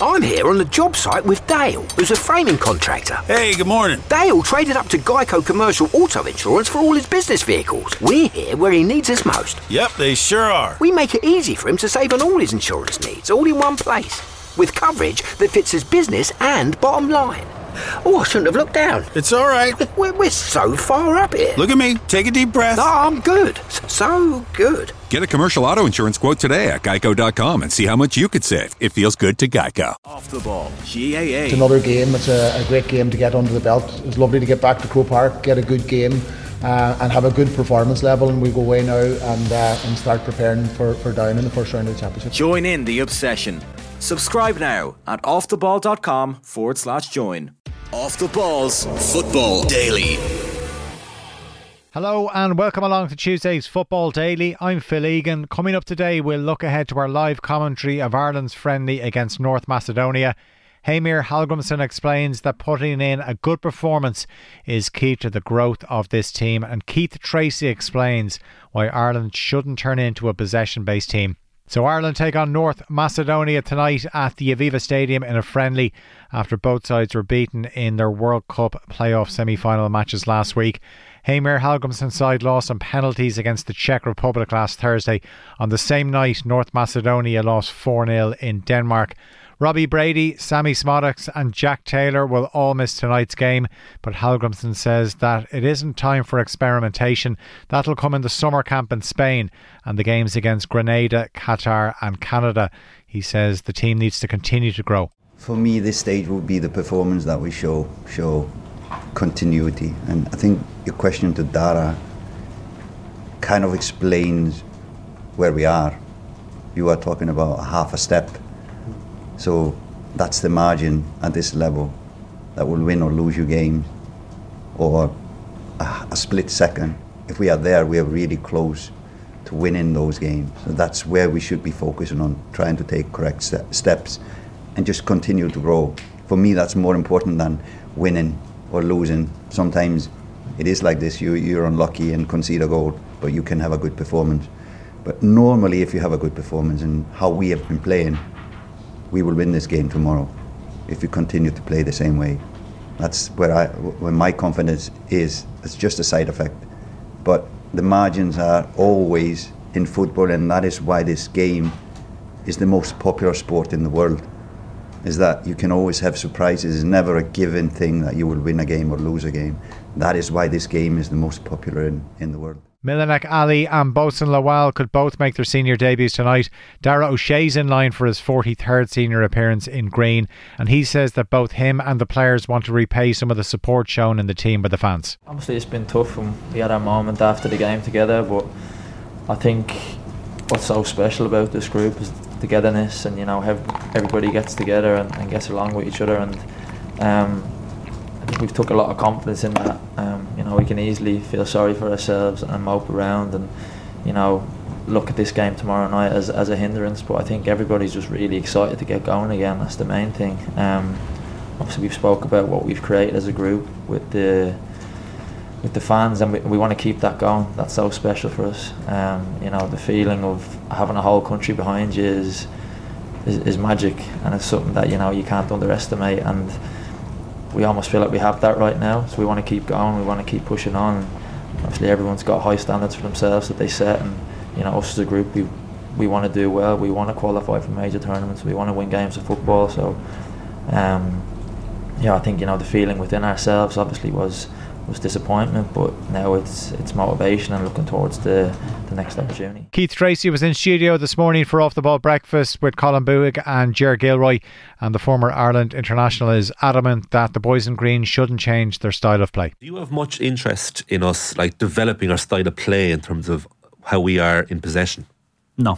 I'm here on the job site with Dale, who's a framing contractor. Hey, good morning. Dale traded up to Geico Commercial Auto Insurance for all his business vehicles. We're here where he needs us most. Yep, they sure are. We make it easy for him to save on all his insurance needs, all in one place, with coverage that fits his business and bottom line. Oh, I shouldn't have looked down. It's all right. We're so far up here. Look at me. Take a deep breath. No, I'm good. So good. Get a commercial auto insurance quote today at geico.com and see how much you could save. It feels good to Geico. Off the ball, GAA. It's another game. It's a great game to get under the belt. It's lovely to get back to Croke Park, get a good game, and have a good performance level. And we go away now and start preparing for Down in the first round of the championship. Join in the obsession. Subscribe now at offtheball.com/join. Off the Balls Football Daily. Hello and welcome along to Tuesday's Football Daily. I'm Phil Egan. Coming up today, we'll look ahead to our live commentary of Ireland's friendly against North Macedonia. Heimir Hallgrímsson explains that putting in a good performance is key to the growth of this team, and Keith Tracy explains why Ireland shouldn't turn into a possession-based team. So Ireland take on North Macedonia tonight at the Aviva Stadium in a friendly after both sides were beaten in their World Cup playoff semi-final matches last week. Heimir Hallgrímsson's side lost on penalties against the Czech Republic last Thursday. On the same night, North Macedonia lost 4-0 in Denmark. Robbie Brady, Sammy Smodix and Jack Taylor will all miss tonight's game, but Hallgrímsson says that it isn't time for experimentation. That'll come in the summer camp in Spain and the games against Grenada, Qatar and Canada. He says the team needs to continue to grow. For me, this stage will be the performance that we show continuity. And I think your question to Dara kind of explains where we are. You are talking about half a step. So that's the margin at this level that will win or lose your game, or a split second. If we are there, we are really close to winning those games. So that's where we should be focusing on, trying to take correct steps and just continue to grow. For me, that's more important than winning or losing. Sometimes it is like this, you're unlucky and concede a goal, but you can have a good performance. But normally, if you have a good performance and how we have been playing, we will win this game tomorrow if you continue to play the same way. That's where my confidence is. It's just a side effect. But the margins are always in football, and that is why this game is the most popular sport in the world, is that you can always have surprises. It's never a given thing that you will win a game or lose a game. That is why this game is the most popular in the world. Milanek Ali and Bosun Lawal could both make their senior debuts tonight. Dara O'Shea's in line for his 43rd senior appearance in green, and he says that both him and the players want to repay some of the support shown in the team by the fans. Obviously it's been tough and we had our moment after the game together, but I think what's so special about this group is togetherness, and how everybody gets together and gets along with each other, and I think we've took a lot of confidence in that. We can easily feel sorry for ourselves and mope around and look at this game tomorrow night as a hindrance, but I think everybody's just really excited to get going again. That's the main thing. Obviously we've spoke about what we've created as a group with the fans, and we want to keep that going. That's so special for us. The feeling of having a whole country behind you is magic, and it's something that you can't underestimate, and we almost feel like we have that right now. So we want to keep going, we want to keep pushing on. Obviously everyone's got high standards for themselves that they set, and us as a group, we want to do well, we want to qualify for major tournaments, we want to win games of football. So I think the feeling within ourselves obviously was disappointment, but now it's motivation and looking towards the next opportunity. Keith Tracy was in studio this morning for Off the Ball Breakfast with Colin Buig and Ger Gilroy, and the former Ireland international is adamant that the boys in green shouldn't change their style of play. Do you have much interest in us developing our style of play in terms of how we are in possession? No.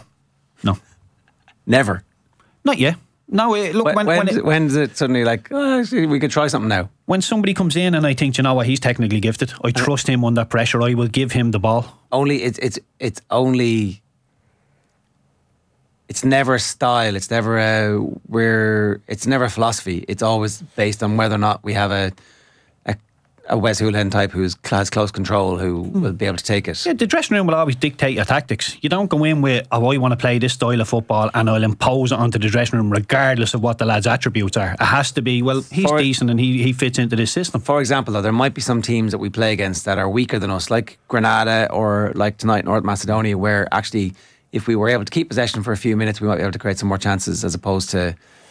Never? Not yet. No, look, when's it suddenly actually we could try something now? When somebody comes in and I think, he's technically gifted, I trust him under pressure, I will give him the ball. Only it's never a style, it's never it's never a philosophy. It's always based on whether or not we have a a Wes Hoolahan type who has close control, who will be able to take it. Yeah, the dressing room will always dictate your tactics. You don't go in with, I want to play this style of football and I'll impose it onto the dressing room regardless of what the lad's attributes are. It has to be, well, he's decent and he fits into this system. For example, though, there might be some teams that we play against that are weaker than us, like Grenada or like tonight North Macedonia, where actually if we were able to keep possession for a few minutes, we might be able to create some more chances, as opposed to,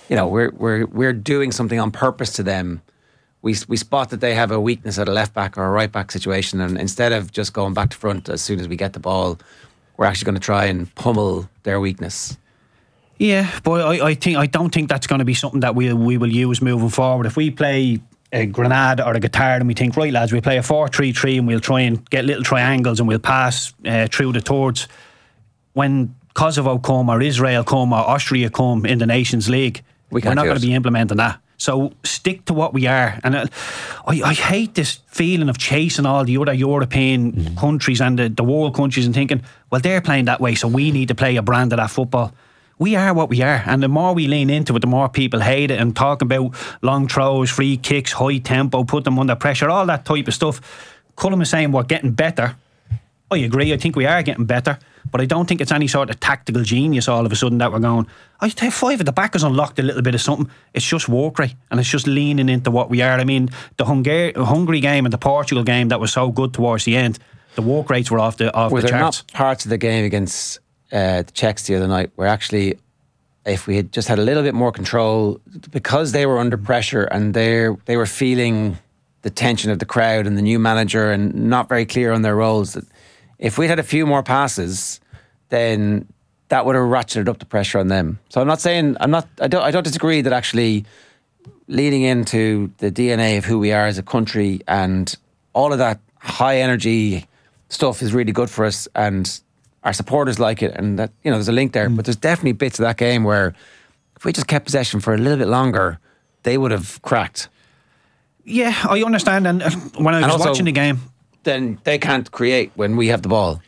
we're doing something on purpose to them. We spot that they have a weakness at a left back or a right back situation, and instead of just going back to front as soon as we get the ball, we're actually going to try and pummel their weakness. Yeah, but I don't think that's going to be something that we will use moving forward. If we play a Grenada or a Qatar and we think, right lads, we'll play a 4-3-3 and we'll try and get little triangles and we'll pass through the thirds. When Kosovo come or Israel come or Austria come in the Nations League, we're not going to be implementing that. So stick to what we are. And I hate this feeling of chasing all the other European countries and the world countries and thinking, well, they're playing that way, so we need to play a brand of that football. We are what we are, and the more we lean into it, the more people hate it and talk about long throws, free kicks, high tempo, put them under pressure, all that type of stuff. Cullum is saying we're getting better. I agree, I think we are getting better, but I don't think it's any sort of tactical genius all of a sudden that we're going, I tell you, 5 at the back has unlocked a little bit of something. It's just work rate, and it's just leaning into what we are. I mean, the Hungary game and the Portugal game that was so good towards the end, the work rates were off the charts. Were there not parts of the game against the Czechs the other night where actually, if we had just had a little bit more control, because they were under pressure and they were feeling the tension of the crowd and the new manager and not very clear on their roles, that if we'd had a few more passes, then that would have ratcheted up the pressure on them. So I'm not saying, I don't disagree that actually leading into the DNA of who we are as a country and all of that high energy stuff is really good for us, and our supporters like it, and that, there's a link there. But there's definitely bits of that game where if we just kept possession for a little bit longer, they would have cracked. Yeah, I understand. And when I was watching the game, then they can't create when we have the ball.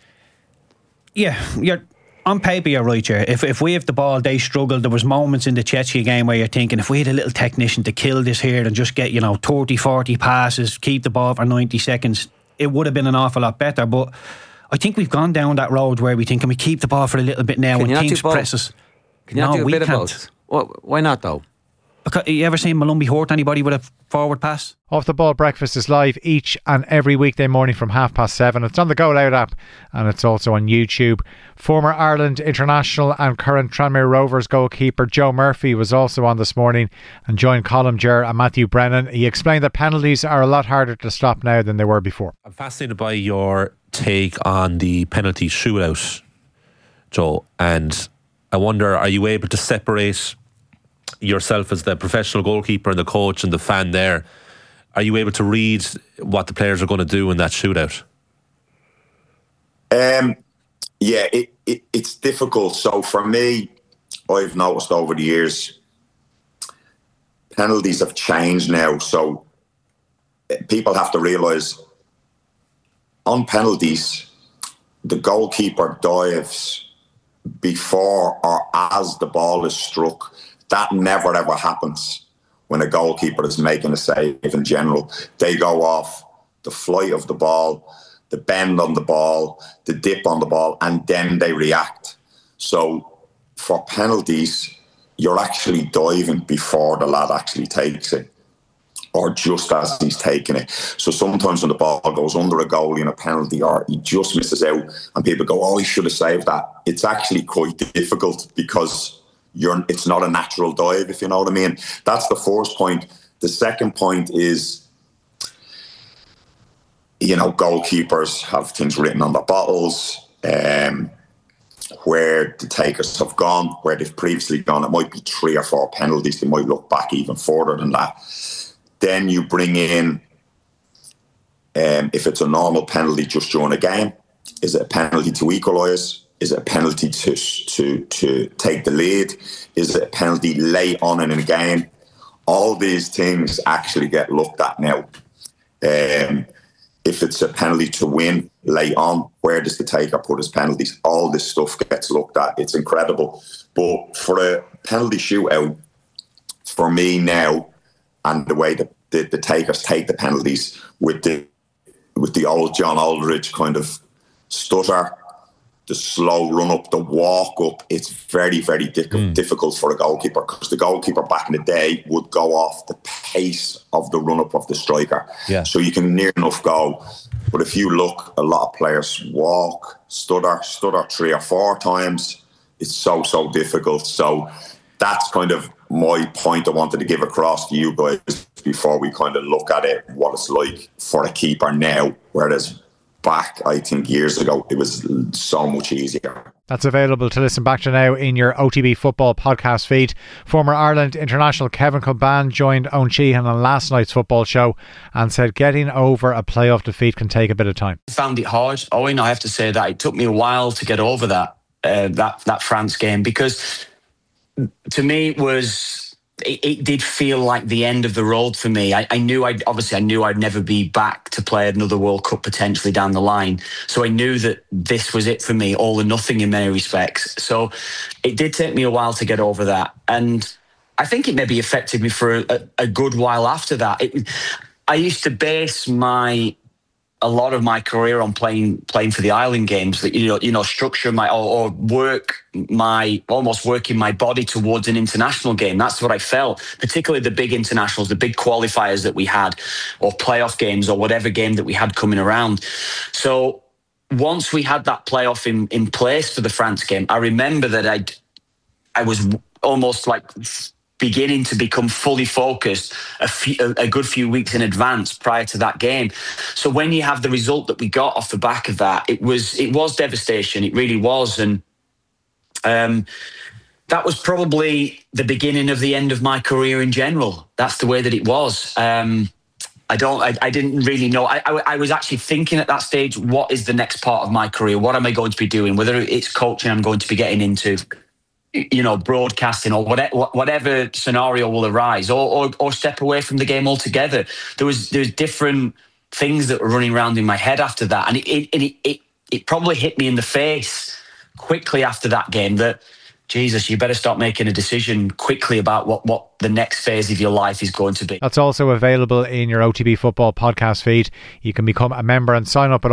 Yeah, on paper you're right here. If we have the ball, they struggle. There was moments in the Czechia game where you're thinking, if we had a little technician to kill this here and just get 30, 40 passes, keep the ball for 90 seconds, it would have been an awful lot better. But I think we've gone down that road where we think, can we keep the ball for a little bit now when teams press us? Can you not do a bit of both? Why not though? You ever seen Malumbi hurt anybody with a forward pass? Off the Ball Breakfast is live each and every weekday morning from 7:30. It's on the Go Loud app and it's also on YouTube. Former Ireland international and current Tranmere Rovers goalkeeper Joe Murphy was also on this morning and joined Colm Ger and Matthew Brennan. He explained that penalties are a lot harder to stop now than they were before. I'm fascinated by your take on the penalty shootout, Joe, and I wonder, are you able to separate yourself as the professional goalkeeper and the coach and the fan there? Are you able to read what the players are going to do in that shootout? Yeah, it's difficult. So for me, I've noticed over the years, penalties have changed now. So people have to realise, on penalties, the goalkeeper dives before or as the ball is struck. That never ever happens when a goalkeeper is making a save in general. They go off the flight of the ball, the bend on the ball, the dip on the ball, and then they react. So for penalties, you're actually diving before the lad actually takes it, or just as he's taking it. So sometimes when the ball goes under a goalie in a penalty, or he just misses out and people go, oh, he should have saved that, it's actually quite difficult because it's not a natural dive, if you know what I mean. That's the first point. The second point is, goalkeepers have things written on their bottles, where the takers have gone, where they've previously gone. It might be 3 or 4 penalties. They might look back even further than that. Then you bring in, if it's a normal penalty just during a game, is it a penalty to equalise? Is it a penalty to take the lead? Is it a penalty late on in a game? All these things actually get looked at now. If it's a penalty to win late on, where does the taker put his penalties? All this stuff gets looked at. It's incredible. But for a penalty shootout, for me now, and the way that the takers take the penalties with the old John Aldridge kind of stutter, the slow run up, the walk up. It's very, very difficult for a goalkeeper, because the goalkeeper back in the day would go off the pace of the run up of the striker. Yeah. So you can near enough go. But if you look, a lot of players walk, stutter 3 or 4 times. It's so difficult. So that's kind of my point I wanted to give across to you guys before we kind of look at it, what it's like for a keeper now, whereas back, I think, years ago, it was so much easier. That's available to listen back to now in your OTB Football podcast feed. Former Ireland international Kevin Kilbane joined Owen Sheehan on last night's football show and said getting over a playoff defeat can take a bit of time. I found it hard, Owen. I have to say that it took me a while to get over that France game, because to me it did feel like the end of the road for me. I knew I'd never be back to play another World Cup potentially down the line. So I knew that this was it for me, all or nothing in many respects. So it did take me a while to get over that. And I think it maybe affected me for a good while after that. I used to base a lot of my career on playing for the island games, that structure almost working my body towards an international game. That's what I felt, particularly the big internationals, the big qualifiers that we had, or playoff games, or whatever game that we had coming around. So once we had that playoff in place for the France game, I remember that I was almost like beginning to become fully focused a good few weeks in advance prior to that game. So when you have the result that we got off the back of that, it was devastation. It really was. And that was probably the beginning of the end of my career in general. That's the way that it was. I didn't really know. I was actually thinking at that stage, what is the next part of my career? What am I going to be doing? Whether it's coaching I'm going to be getting into, broadcasting, or whatever scenario will arise, or step away from the game altogether. There was different things that were running around in my head after that, and it probably hit me in the face quickly after that game that, Jesus, you better start making a decision quickly about what the next phase of your life is going to be. That's also available in your OTB Football podcast feed. You can become a member and sign up at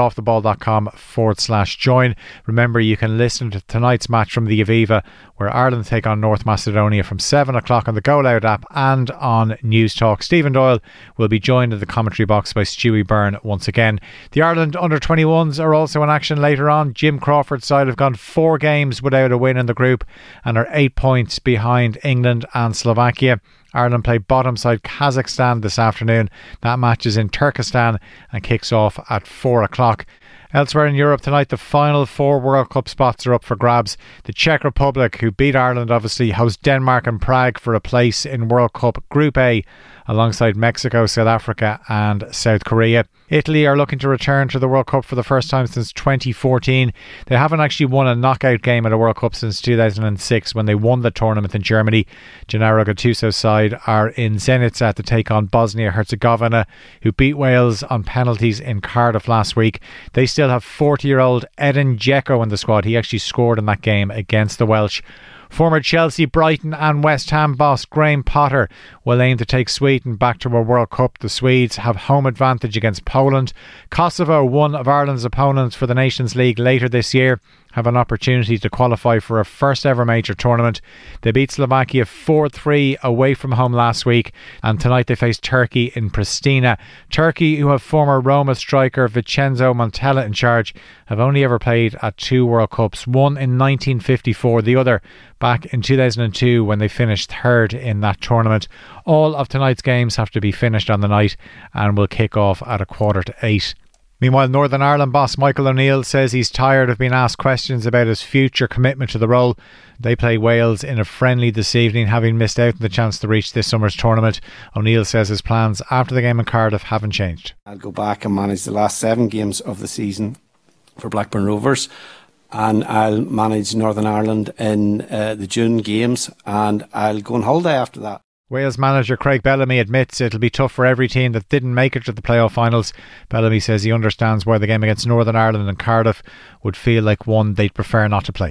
offtheball.com/join. Remember, you can listen to tonight's match from the Aviva, where Ireland take on North Macedonia, from 7 o'clock on the Go Loud app and on News Talk. Stephen Doyle will be joined in the commentary box by Stewie Byrne once again. The Ireland under-21s are also in action later on. Jim Crawford's side have gone 4 games without a win in the group and are 8 points behind England and Slovakia. Ireland play bottom side Kazakhstan this afternoon. That match is in Turkestan and kicks off at 4 o'clock. Elsewhere in Europe tonight, the final 4 World Cup spots are up for grabs. The Czech Republic, who beat Ireland obviously, host Denmark and Prague for a place in World Cup Group A, alongside Mexico, South Africa and South Korea. Italy are looking to return to the World Cup for the first time since 2014. They haven't actually won a knockout game at a World Cup since 2006, when they won the tournament in Germany. Gennaro Gattuso's side are in Zenica to take on Bosnia-Herzegovina, who beat Wales on penalties in Cardiff last week. They still have 40-year-old Edin Dzeko in the squad. He actually scored in that game against the Welsh. Former Chelsea, Brighton and West Ham boss Graham Potter will aim to take Sweden back to a World Cup. The Swedes have home advantage against Poland. Kosovo, one of Ireland's opponents for the Nations League later this year, have an opportunity to qualify for a first ever major tournament. They beat Slovakia 4-3 away from home last week, and tonight they face Turkey in Pristina. Turkey, who have former Roma striker Vincenzo Montella in charge, have only ever played at 2 World Cups, one in 1954, the other back in 2002 when they finished third in that tournament. All of tonight's games have to be finished on the night and will kick off at 7:45. Meanwhile, Northern Ireland boss Michael O'Neill says he's tired of being asked questions about his future commitment to the role. They play Wales in a friendly this evening, having missed out on the chance to reach this summer's tournament. O'Neill says his plans after the game in Cardiff haven't changed. I'll go back and manage the last 7 games of the season for Blackburn Rovers, and I'll manage Northern Ireland in the June games, and I'll go on holiday after that. Wales manager Craig Bellamy admits it'll be tough for every team that didn't make it to the playoff finals. Bellamy says he understands why the game against Northern Ireland and Cardiff would feel like one they'd prefer not to play.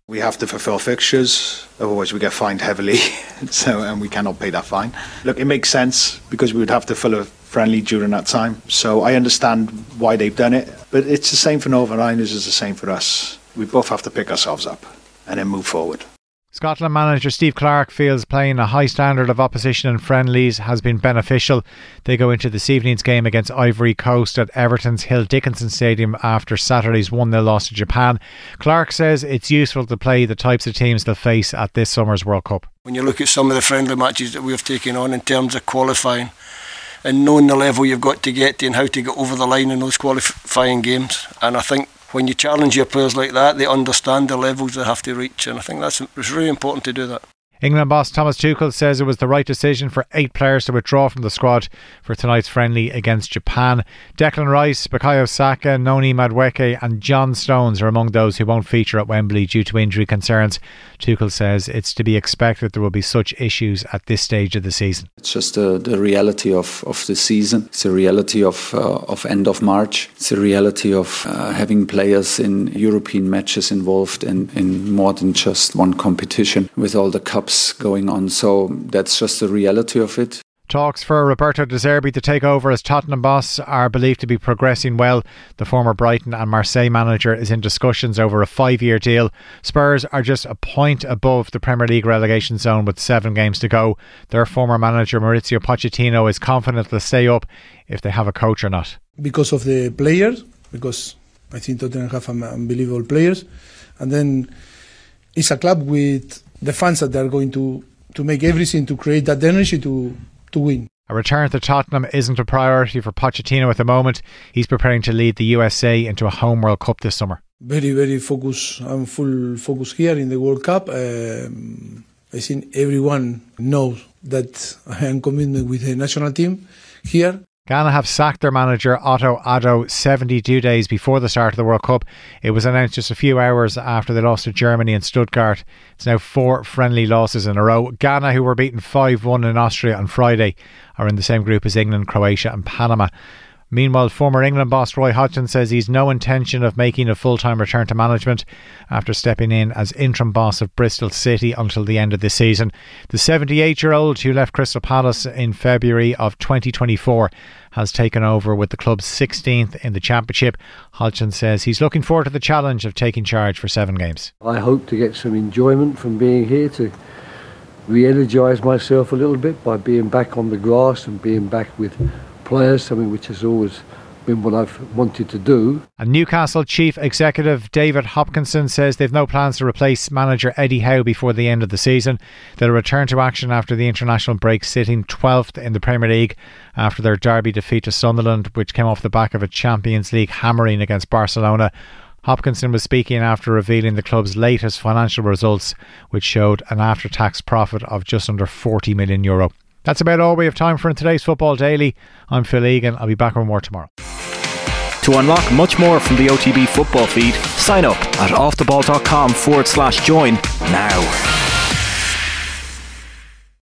We have to fulfil fixtures, otherwise we get fined heavily, and we cannot pay that fine. Look, it makes sense because we would have to fill a friendly during that time. So I understand why they've done it, but it's the same for Northern Ireland as it's the same for us. We both have to pick ourselves up and then move forward. Scotland manager Steve Clarke feels playing a high standard of opposition in friendlies has been beneficial. They go into this evening's game against Ivory Coast at Everton's Hill Dickinson Stadium after Saturday's 1-0 loss to Japan. Clarke says it's useful to play the types of teams they'll face at this summer's World Cup. When you look at some of the friendly matches that we've taken on in terms of qualifying and knowing the level you've got to get to and how to get over the line in those qualifying games, and I think when you challenge your players like that, they understand the levels they have to reach, and I think it's really important to do that. England boss Thomas Tuchel says it was the right decision for 8 players to withdraw from the squad for tonight's friendly against Japan. Declan Rice, Bukayo Saka, Noni Madueke and John Stones are among those who won't feature at Wembley due to injury concerns. Tuchel says it's to be expected there will be such issues at this stage of the season. It's just the reality of the season. It's a reality of end of March. It's a reality of having players in European matches involved in more than just one competition with all the cups going on. So that's just the reality of it. Talks for Roberto De Zerbi to take over as Tottenham boss are believed to be progressing well. The former Brighton and Marseille manager is in discussions over a 5-year deal. Spurs are just a point above the Premier League relegation zone with 7 games to go. Their former manager Mauricio Pochettino is confident they'll stay up if they have a coach or not. Because of the players, because I think Tottenham have unbelievable players, and then it's a club with the fans that are going to make everything to create that energy to win. A return to Tottenham isn't a priority for Pochettino at the moment. He's preparing to lead the USA into a home World Cup this summer. Very, very focused. I'm full focus here in the World Cup. I think everyone knows that I am committed with the national team here. Ghana have sacked their manager Otto Addo 72 days before the start of the World Cup. It was announced just a few hours after they lost to Germany in Stuttgart. It's now 4 friendly losses in a row. Ghana, who were beaten 5-1 in Austria on Friday, are in the same group as England, Croatia and Panama. Meanwhile, former England boss Roy Hodgson says he's no intention of making a full-time return to management after stepping in as interim boss of Bristol City until the end of the season. The 78-year-old who left Crystal Palace in February of 2024 has taken over with the club's 16th in the Championship. Hodgson says he's looking forward to the challenge of taking charge for 7 games. I hope to get some enjoyment from being here, to re-energise myself a little bit by being back on the grass and being back with players, something which has always been what I've wanted to do. And Newcastle Chief Executive David Hopkinson says they've no plans to replace manager Eddie Howe before the end of the season. They'll return to action after the international break, sitting 12th in the Premier League after their derby defeat to Sunderland, which came off the back of a Champions League hammering against Barcelona. Hopkinson was speaking after revealing the club's latest financial results, which showed an after-tax profit of just under €40 million. That's about all we have time for in today's Football Daily. I'm Phil Egan. I'll be back with more tomorrow. To unlock much more from the OTB football feed, sign up at offtheball.com/join now.